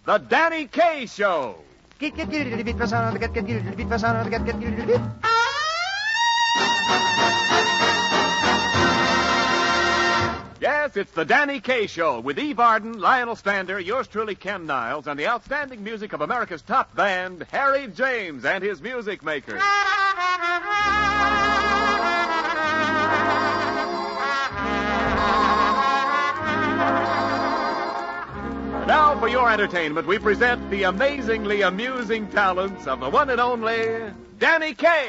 The Danny Kaye Show. Yes, it's the Danny Kaye Show with Eve Arden, Lionel Stander, yours truly, Ken Niles, and the outstanding music of America's top band, Harry James and his music makers. Now, for your entertainment, we present the amazingly amusing talents of the one and only Danny Kaye.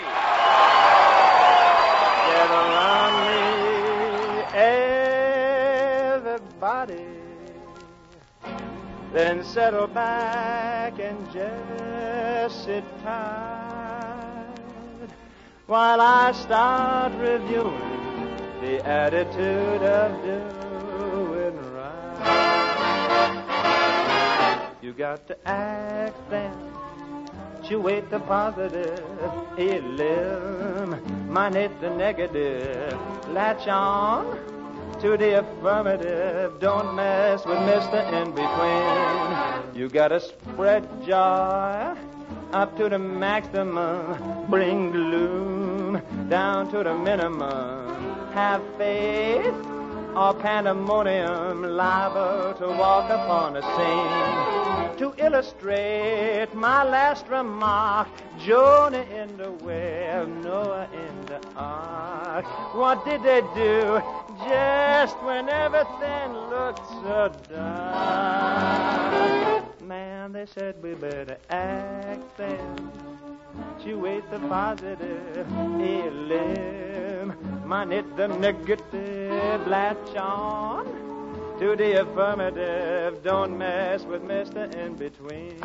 Get around me, everybody. Then settle back and just sit tight while I start reviewing the attitude of doing right. You got to act then, situate the positive, eliminate the negative, latch on to the affirmative, don't mess with Mr. In-Between. You got to spread joy up to the maximum, bring gloom down to the minimum, have faith or pandemonium, liable to walk upon the scene. To illustrate my last remark, Jonah in the whale, Noah in the ark. What did they do just when everything looked so dark? Man, they said we better act then, situate the positive, eliminate the negative, latch on to the affirmative, don't mess with Mr. In-Between.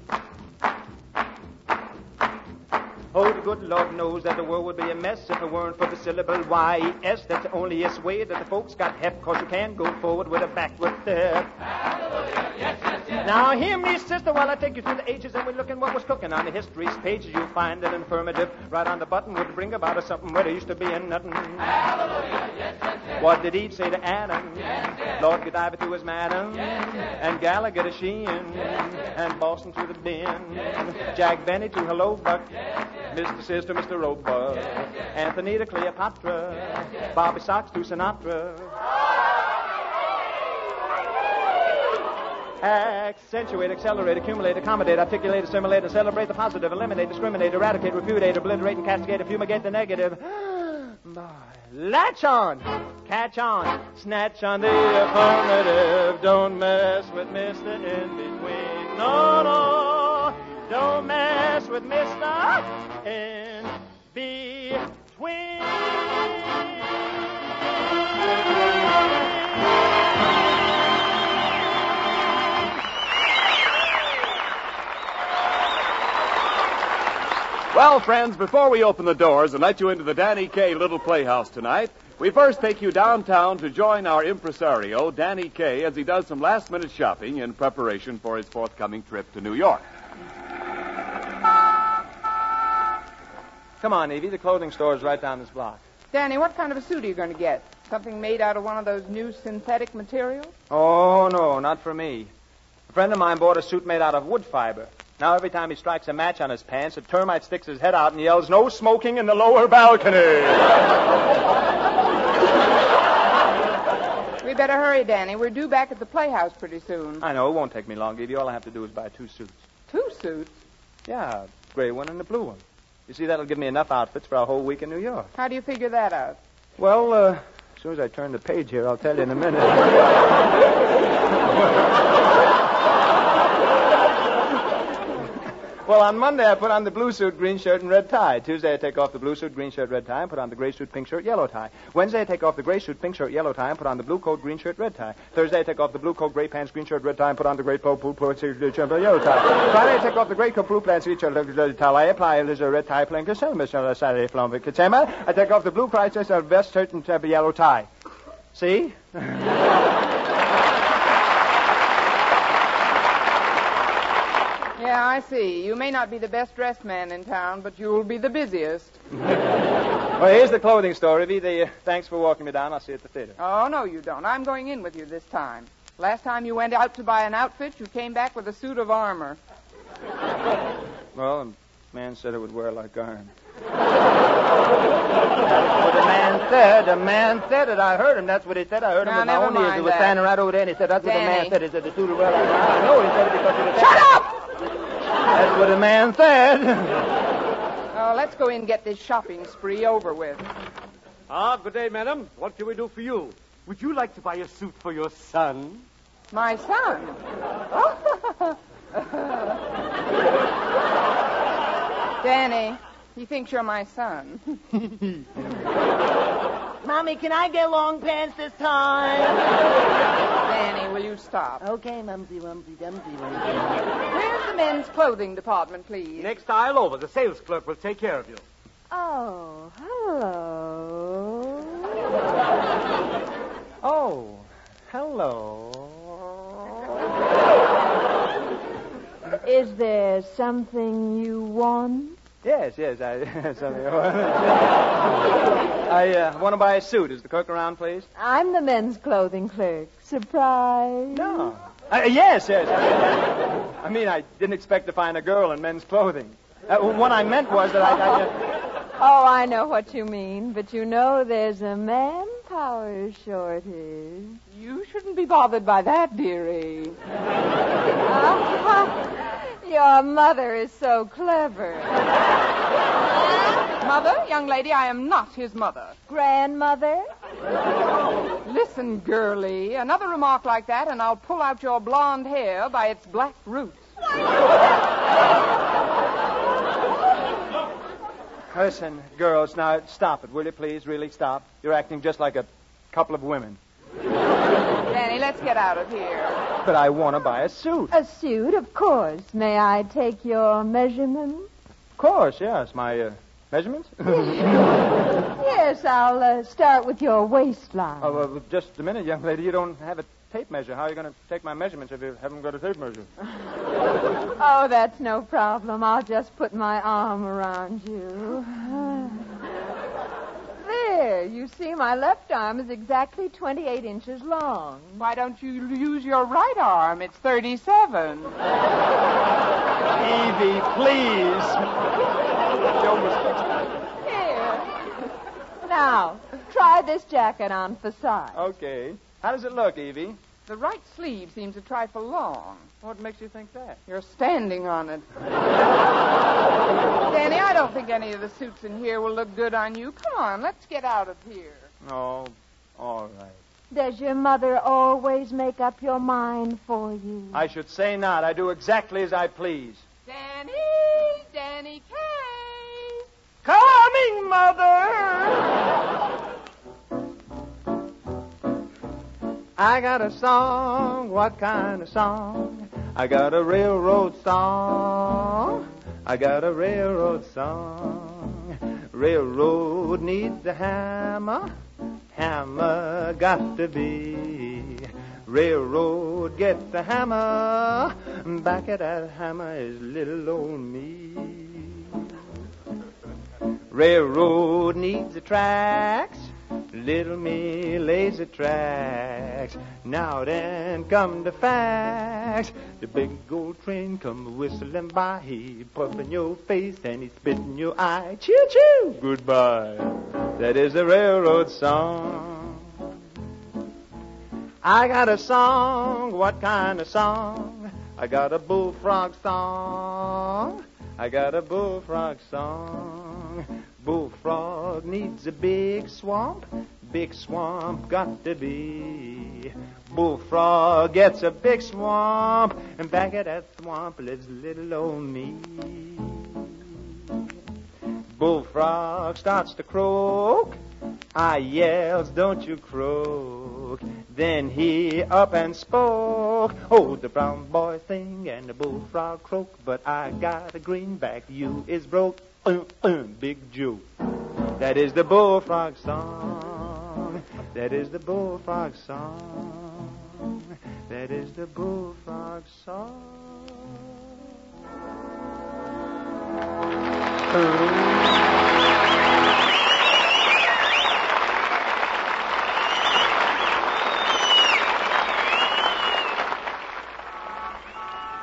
Oh, the good Lord knows that the world would be a mess if it weren't for the syllable Y-E-S. That's the only way that the folks got hep, 'cause you can't go forward with a backward step. Hallelujah, yes, yes, yes. Now hear me, sister, while I take you through the ages and we look at what was cooking on the history's pages. You'll find that an affirmative right on the button would bring about a something where there used to be a nothing. Hallelujah, yes, yes, yes. What did Eve say to Adam? Yes, yes. Lord Godiva to his madam, yes, yes. And Gallagher to Sheehan, yes, yes. And Boston to the bin, yes, yes. Jack Benny to Hello Buck, yes, yes. Mr. Sis to Mr. Roebuck, yes, yes. Anthony to Cleopatra, yes, yes. Bobby Sox to Sinatra. Accentuate, accelerate, accumulate, accommodate, articulate, assimilate, celebrate the positive, eliminate, discriminate, eradicate, repudiate, obliterate, and castigate, fumigate the negative. Latch on, catch on, snatch on the affirmative. Don't mess with Mr. In-Between. No, no, don't mess with Mr. In-Between. Well, friends, before we open the doors and let you into the Danny Kaye Little Playhouse tonight, we first take you downtown to join our impresario, Danny Kaye, as he does some last-minute shopping in preparation for his forthcoming trip to New York. Come on, Evie, the clothing store is right down this block. Danny, what kind of a suit are you going to get? Something made out of one of those new synthetic materials? Oh, no, not for me. A friend of mine bought a suit made out of wood fiber. Now every time he strikes a match on his pants, a termite sticks his head out and yells, "No smoking in the lower balcony." We better hurry, Danny. We're due back at the Playhouse pretty soon. I know, it won't take me long, Evie. All I have to do is buy 2 suits. 2 suits? Yeah, a gray one and a blue one. You see, that'll give me enough outfits for a whole week in New York. How do you figure that out? Well, as soon as I turn the page here, I'll tell you in a minute. Well, on Monday, I put on the blue suit, green shirt, and red tie. Tuesday, I take off the blue suit, green shirt, red tie, and put on the gray suit, pink shirt, yellow tie. Wednesday, I take off the gray suit, pink shirt, yellow tie, and put on the blue coat, green shirt, red tie. Thursday, I take off the blue coat, gray pants, green shirt, red tie, and put on the gray coat, blue coat, yellow tie. Friday, I take off the gray coat, blue pants, green shirt, red tie. I apply a red tie, playing Saturday, flowing December. I take off the blue Christ, vest, shirt, and yellow tie. See? Yeah, I see. You may not be the best-dressed man in town, but you'll be the busiest. Well, here's the clothing store, Ivy. Thanks for walking me down. I'll see you at the theater. Oh, no, you don't. I'm going in with you this time. Last time you went out to buy an outfit, you came back with a suit of armor. Well, the man said it would wear like iron. That's what the man said. The man said it. I heard him. That's what he said. I heard him Now, with my never own ears. mind He was that. standing right over there, and he said, that's what the man Danny. said. He said the suit would wear like iron. I know he said it because he was... Shut up! That's what the man said. Oh, let's go in and get this shopping spree over with. Good day, madam. What can we do for you? Would you like to buy a suit for your son? My son. Danny, he thinks you're my son. Mommy, can I get long pants this time? Danny, will you stop? Okay, Mumsy, Wumpsy, Dumpsy, Wumpsy. Where's the men's clothing department, please? Next aisle over. The sales clerk will take care of you. Oh, hello. Oh, hello. Is there something you want? Yes, something. I want to buy a suit. Is the clerk around, please? I'm the men's clothing clerk. Surprise? No. Yes. I mean, I didn't expect to find a girl in men's clothing. What I meant was that I just... Oh, I know what you mean, but you know there's a manpower shortage. You shouldn't be bothered by that, dearie. Your mother is so clever. Mother, young lady, I am not his mother. Grandmother? Listen, girlie, another remark like that and I'll pull out your blonde hair by its black roots. Listen, girls, now stop it, will you please? Really stop. You're acting just like a couple of women. Danny, let's get out of here. But I want to buy a suit. A suit, of course. May I take your measurements? Of course, yes. My measurements? Yes, I'll start with your waistline. Just a minute, young lady. You don't have a tape measure. How are you going to take my measurements if you haven't got a tape measure? Oh, that's no problem. I'll just put my arm around you. There, you see, my left arm is exactly 28 inches long. Why don't you use your right arm? It's 37. Evie, please. Here. Now, try this jacket on for size. Okay. How does it look, Evie? The right sleeve seems a trifle long. What makes you think that? You're standing on it. Danny, I don't think any of the suits in here will look good on you. Come on, let's get out of here. Oh, all right. Does your mother always make up your mind for you? I should say not. I do exactly as I please. Danny Kaye. Coming, Mother! I got a song. What kind of song? I got a railroad song. I got a railroad song. Railroad needs a hammer. Hammer got to be. Railroad gets a hammer. Back of that hammer is little old me. Railroad needs the tracks. Little me lays the tracks. Now then come the facts. The big old train come whistling by. He puff in your face and he spit in your eye. Choo-choo! Goodbye. That is the railroad song. I got a song. What kind of song? I got a bullfrog song. I got a bullfrog song. Bullfrog needs a big swamp. Big swamp got to be. Bullfrog gets a big swamp, and back at that swamp lives little old me. Bullfrog starts to croak. I yells, don't you croak. Then he up and spoke. Oh, the brown boy sing and the bullfrog croak, but I got a greenback, you is broke. Big joke. That is the bullfrog song. That is the bullfrog song. That is the bullfrog song.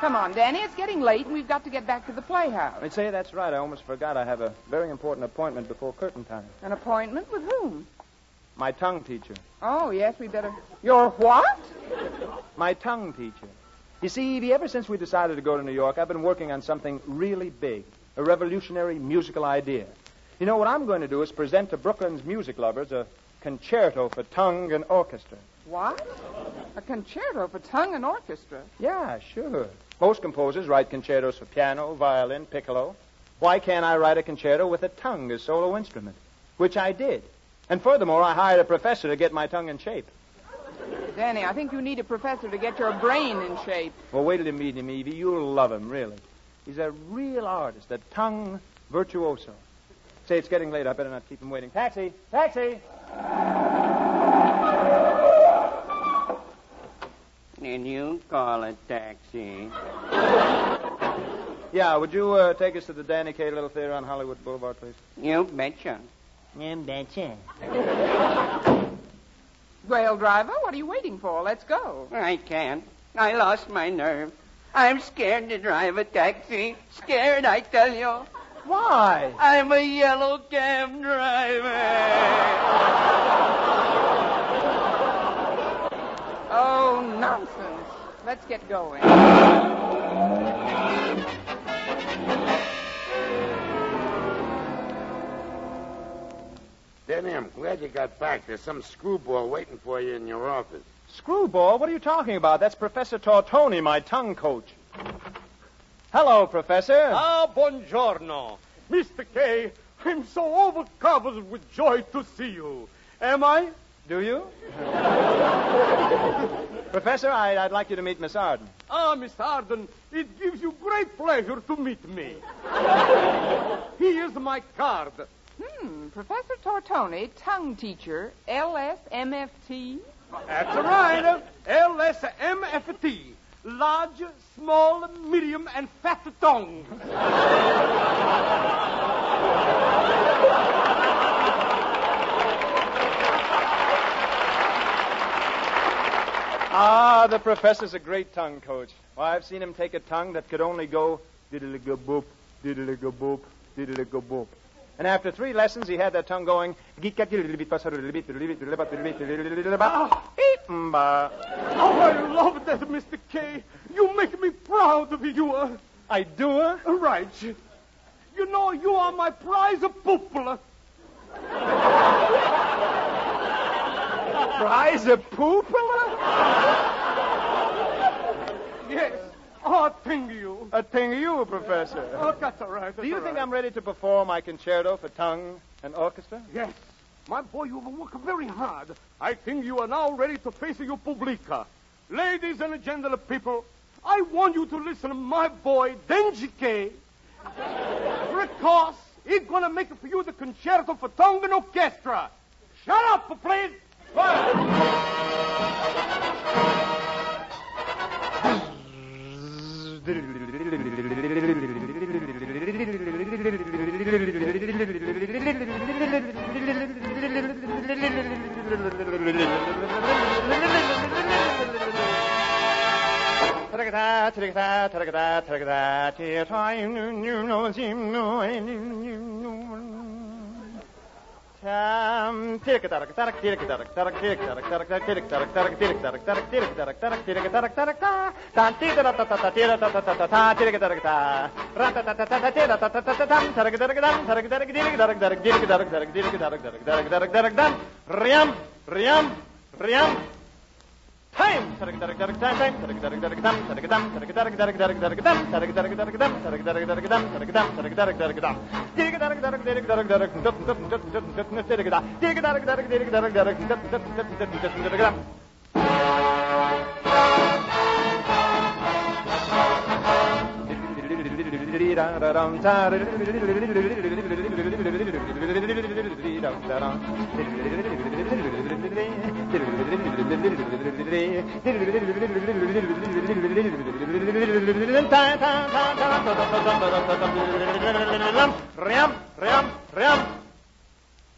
Come on, Danny, it's getting late, and we've got to get back to the playhouse. I'd say that's right. I almost forgot. I have a very important appointment before curtain time. An appointment with whom? My tongue teacher. Oh, yes, we better... Your what? My tongue teacher. You see, Evie, ever since we decided to go to New York, I've been working on something really big, a revolutionary musical idea. You know, what I'm going to do is present to Brooklyn's music lovers a concerto for tongue and orchestra. What? A concerto for tongue and orchestra? Yeah, sure. Most composers write concertos for piano, violin, piccolo. Why can't I write a concerto with a tongue as solo instrument? Which I did. And furthermore, I hired a professor to get my tongue in shape. Danny, I think you need a professor to get your brain in shape. Well, wait till you meet him, Evie. You'll love him, really. He's a real artist, a tongue virtuoso. Say, it's getting late. I better not keep him waiting. Taxi! Taxi! Did you call a taxi? Yeah, would you take us to the Danny Kaye Little Theater on Hollywood Boulevard, please? You betcha. Well, driver, what are you waiting for? Let's go. I can't. I lost my nerve. I'm scared to drive a taxi. Scared, I tell you. Why? I'm a yellow cab driver. Oh, nonsense. Let's get going. Danny, I'm glad you got back. There's some screwball waiting for you in your office. Screwball? What are you talking about? That's Professor Tortoni, my tongue coach. Hello, Professor. Ah, buongiorno. Mr. Kaye, I'm so overcovered with joy to see you. Am I? Do you? Professor, I'd like you to meet Miss Arden. Ah, Miss Arden, it gives you great pleasure to meet me. Here's my card. Professor Tortoni, tongue teacher, LSMFT. That's right. LSMFT. Large, small, medium, and fat tongue. Ah, the professor's a great tongue coach. Well, I've seen him take a tongue that could only go diddly-ga-boop, diddly-ga-boop, diddly-ga-boop. And after 3 lessons, he had that tongue going. Oh, I love that, Mr. Kaye. You make me proud of you. I do, huh? Right. You know, you are my prize pupil. Prize a poopula? Yes. Oh, thank you. A thing you, Professor. Oh, that's all right. Do you think I'm ready to perform my concerto for tongue and orchestra? Yes. My boy, you have worked very hard. I think you are now ready to face your publica. Ladies and gentlemen, people, I want you to listen to my boy, Denji Kaye. Because he's going to make for you the concerto for tongue and orchestra. Shut up, please. Time!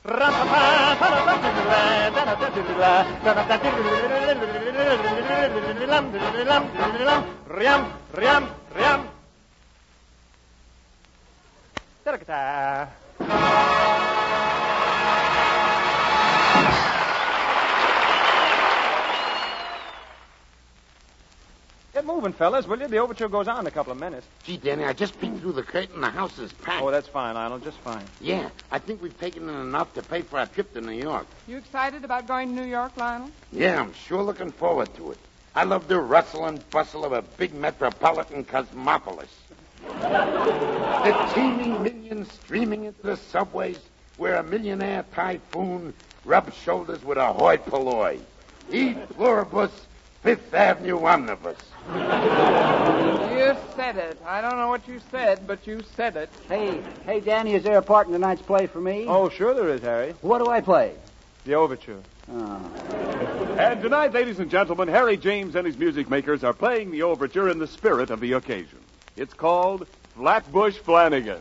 Get moving, fellas, will you? The overture goes on in a couple of minutes. Gee, Danny, I just peeked through the curtain. The house is packed. Oh, that's fine, Lionel, just fine. Yeah, I think we've taken in enough to pay for our trip to New York. You excited about going to New York, Lionel? Yeah, I'm sure looking forward to it. I love the rustle and bustle of a big metropolitan cosmopolis. The teeming millions streaming into the subways where a millionaire typhoon rubs shoulders with a hoi polloi. E pluribus Fifth Avenue omnibus. You said it. I don't know what you said, but you said it. Hey, Danny, is there a part in tonight's play for me? Oh, sure there is, Harry. What do I play? The overture. Oh. And tonight, ladies and gentlemen, Harry James and his music makers are playing the overture in the spirit of the occasion. It's called Flatbush Flanagan.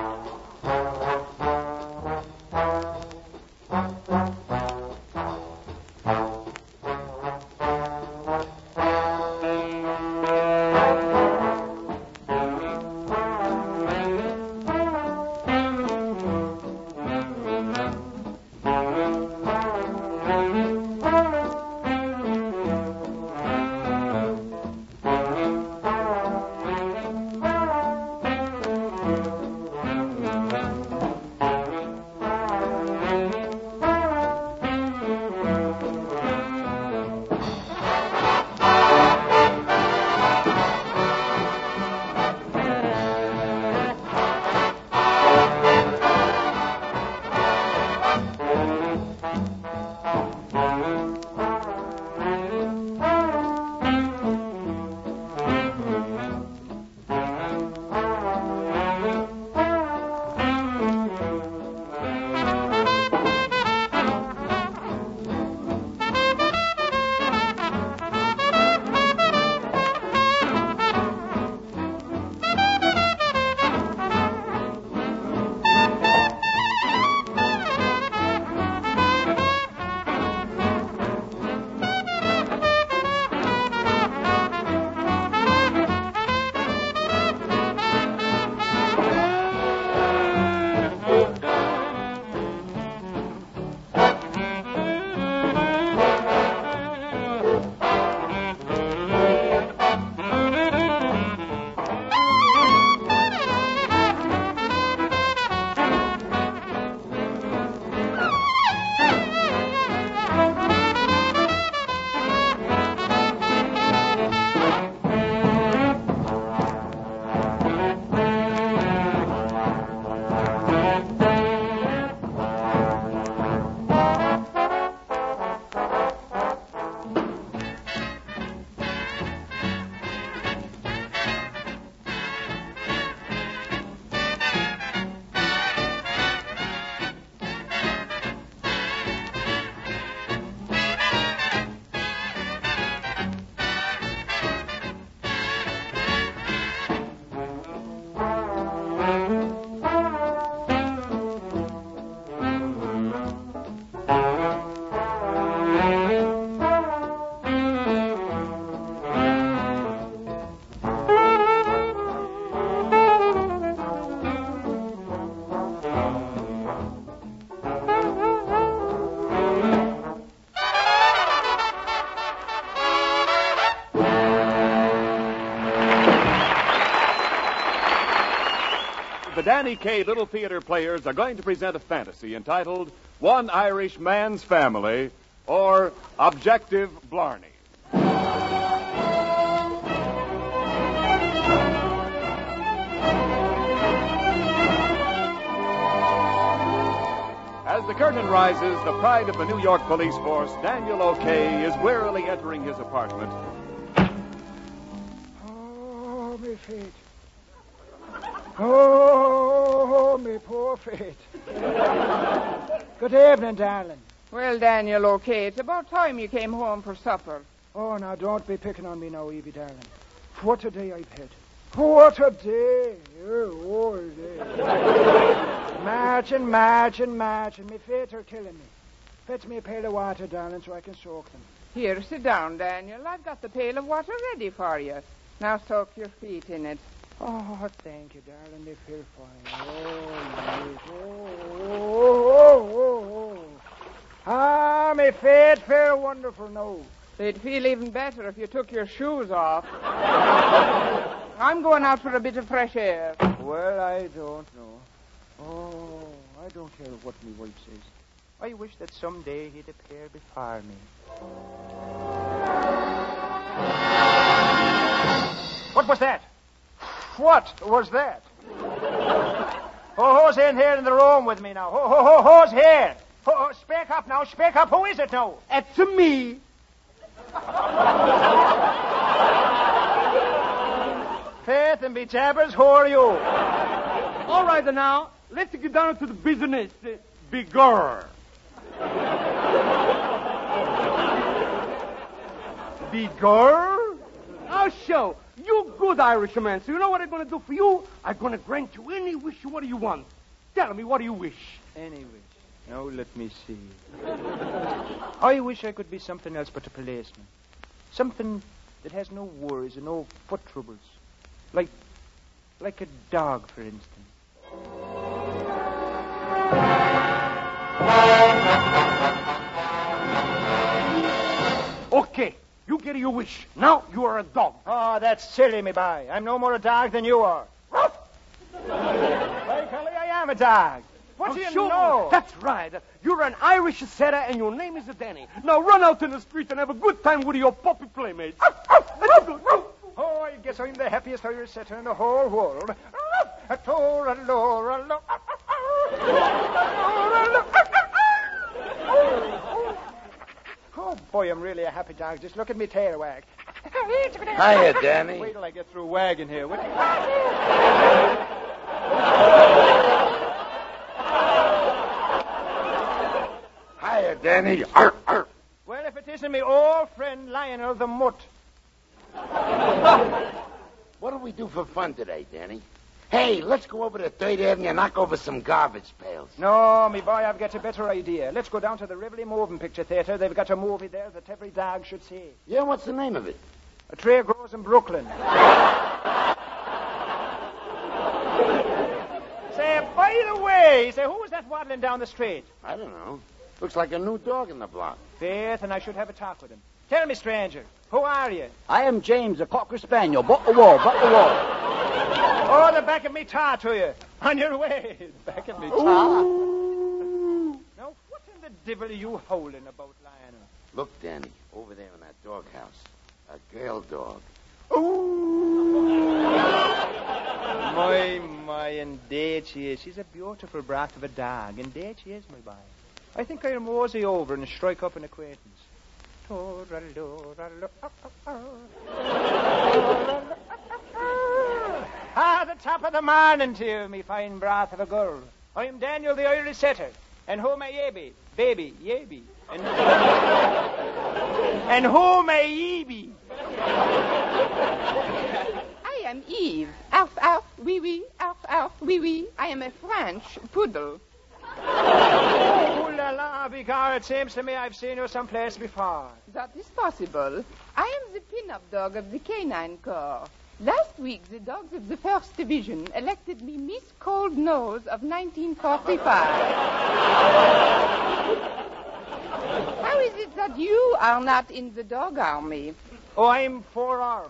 The Danny Kaye Little Theater Players are going to present a fantasy entitled One Irish Man's Family, or Objective Blarney. As the curtain rises, the pride of the New York police force, Daniel O'Kay, is wearily entering his apartment. Oh, me feet. Oh, me poor feet. Good evening, darling. Well, Daniel O'Kay, it's about time you came home for supper. Oh, now, don't be picking on me now, Evie, darling. What a day I've had. What a day. Oh, a day. Marching. Me feet are killing me. Fetch me a pail of water, darling, so I can soak them. Here, sit down, Daniel. I've got the pail of water ready for you. Now soak your feet in it. Oh, thank you, darling. They feel fine. Oh, yes. Oh. Ah, me feet feel wonderful now. They'd feel even better if you took your shoes off. I'm going out for a bit of fresh air. Well, I don't know. Oh, I don't care what me wife says. I wish that someday he'd appear before me. What was that? What was that? Who's in here in the room with me now? Who's here? Speak up now. Speak up. Who is it now? It's me. Faith and be jabbers, who are you? All right, now, let's get down to the business. Bigger. Bigger? I'll show. You good Irishman, so you know what I'm going to do for you? I'm going to grant you any wish. What do you want? Tell me, what do you wish? Any wish. Now, let me see. I wish I could be something else but a policeman. Something that has no worries and no foot troubles. Like a dog, for instance. Okay, you get your wish. Now you are a dog. Oh, that's silly, me boy. I'm no more a dog than you are. By golly, I am a dog. What do you know? That's right. You're an Irish setter, and your name is Danny. Now run out in the street and have a good time with your puppy playmates. Oh, I guess I'm the happiest Irish setter in the whole world. Oh, boy, I'm really a happy dog. Just look at me tail wag. Hiya, Danny. Wait till I get through wagging here. Hiya, Danny. Arr, arr. Well, if it isn't me old friend Lionel the Mutt. What do we do for fun today, Danny? Hey, let's go over to 3rd Avenue and knock over some garbage pails. No, me boy, I've got a better idea. Let's go down to the Rivoli Moving Picture Theatre. They've got a movie there that every dog should see. Yeah, what's the name of it? A Tree Grows in Brooklyn. Say, by the way, who was that waddling down the street? I don't know. Looks like a new dog in the block. Faith, and I should have a talk with him. Tell me, stranger, who are you? I am James, a Cocker Spaniel. Butt the wall. Oh, the back of me tar to you. On your way. Back of me tar. Now, what in the devil are you howling about, Lionel? Look, Danny, over there in that doghouse. A girl dog. My, indeed she is. She's a beautiful brat of a dog. Indeed she is, my boy. I think I'll mosey over and strike up an acquaintance. The top of the morning to you, me fine brat of a girl. I am Daniel the Irish setter. And who may ye be? Baby, ye be. And who may ye be? I am Eve. Alf, alf, wee wee, alf, alf, wee wee. I am a French poodle. Oh, la la, beggar, it seems to me I've seen you someplace before. That is possible. I am the pin-up dog of the Canine Corps. Last week, the dogs of the 1st Division elected me Miss Cold Nose of 1945. How is it that you are not in the dog army? Oh, I'm 4R.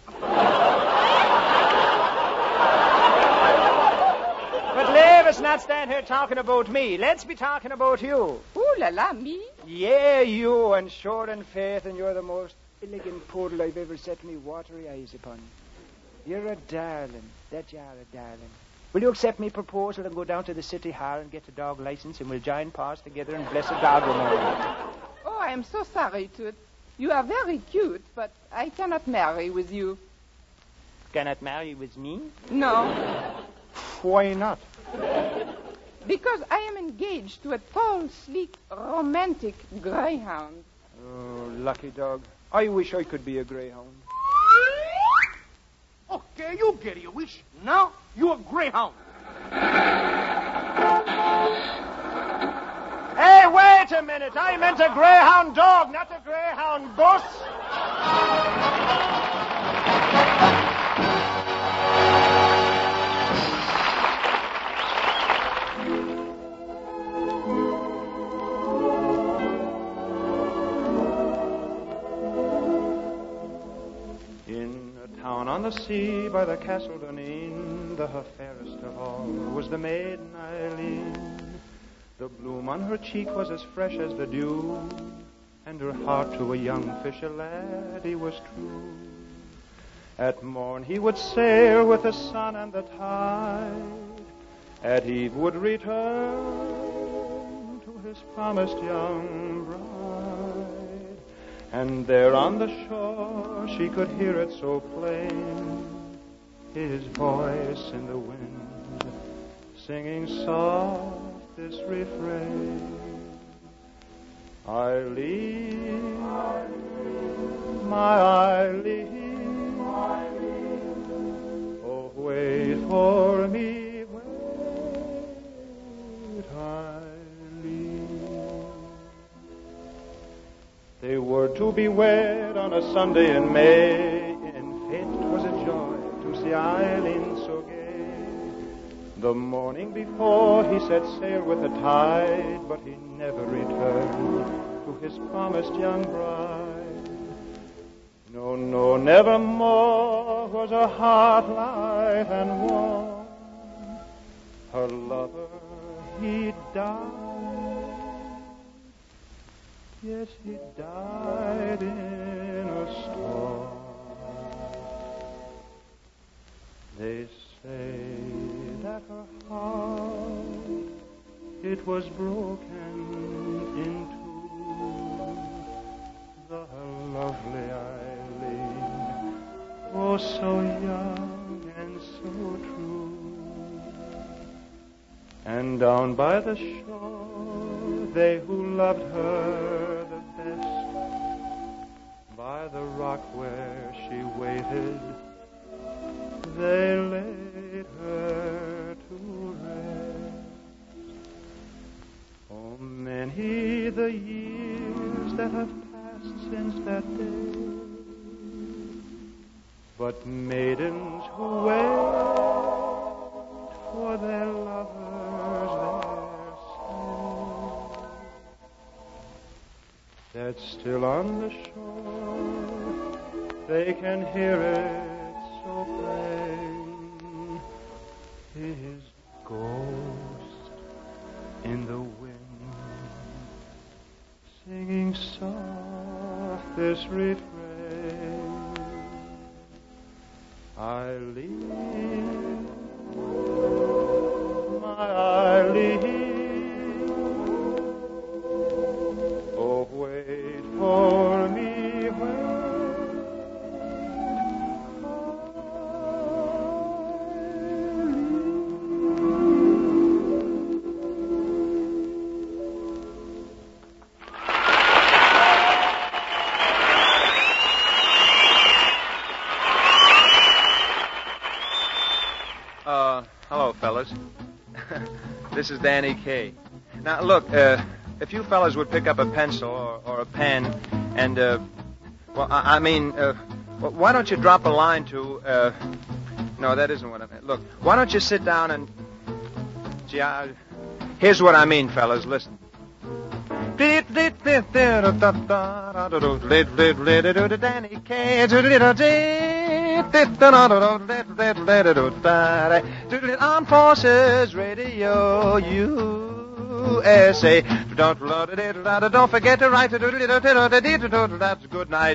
But let us not stand here talking about me. Let's be talking about you. Ooh la la, me? Yeah, you, and sure and faith, and you're the most elegant poodle I've ever set me watery eyes upon. You're a darling. That you're a darling. Will you accept me proposal and go down to the city hall and get a dog license, and we'll join paws together and bless a dog memorial? Oh, I am so sorry, Toot. You are very cute, but I cannot marry with you. Cannot marry with me? No. Why not? Because I am engaged to a tall, sleek, romantic greyhound. Oh, lucky dog. I wish I could be a greyhound. Oh, Okay, you get your wish. Now you're a greyhound. Hey, wait a minute. I meant a greyhound dog, not a greyhound bus. In a town on the sea by the Castle Dunedin, the fairest of all was the maiden Eileen. The bloom on her cheek was as fresh as the dew, and her heart to a young fisher laddie was true. At morn he would sail with the sun and the tide, at eve would return to his promised young bride. And there on the shore she could hear it so plain, his voice in the wind, singing soft this refrain. Eileen, my Eileen, oh wait for me, wait, Eileen. They were to be wed on a Sunday in May. In faith 'twas a joy to see Eileen so gay. The morning before he set sail with the tide, but he never returned to his promised young bride. No, no, never more was her heart light and warm. Her lover, he died. Yes, he died in a storm. They say that her heart, it was broken in two. The lovely Eileen, oh, so young and so true. And down by the shore, they who loved her the best, by the rock where she waited, they laid her to rest. Oh, many the years that have passed since that day, but maidens who wait for their lovers there say, that still on the shore they can hear it so plain, his ghost in the wind, singing soft this refrain. Eileen, my Eileen, oh, wait for me, hello, fellas. This is Danny Kaye. Now, look, if you fellas would pick up a pencil or a pen and, why don't you drop a line to, no, that isn't what I meant. Look, why don't you sit down and, here's what I mean, fellas, listen. Danny Kaye, Armed Forces Radio USA. Don't forget to write. That's good night.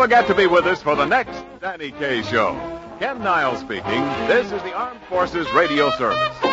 forget to be with us for the next Danny Kaye Show. Ken Niles speaking. This is the Armed Forces Radio Service.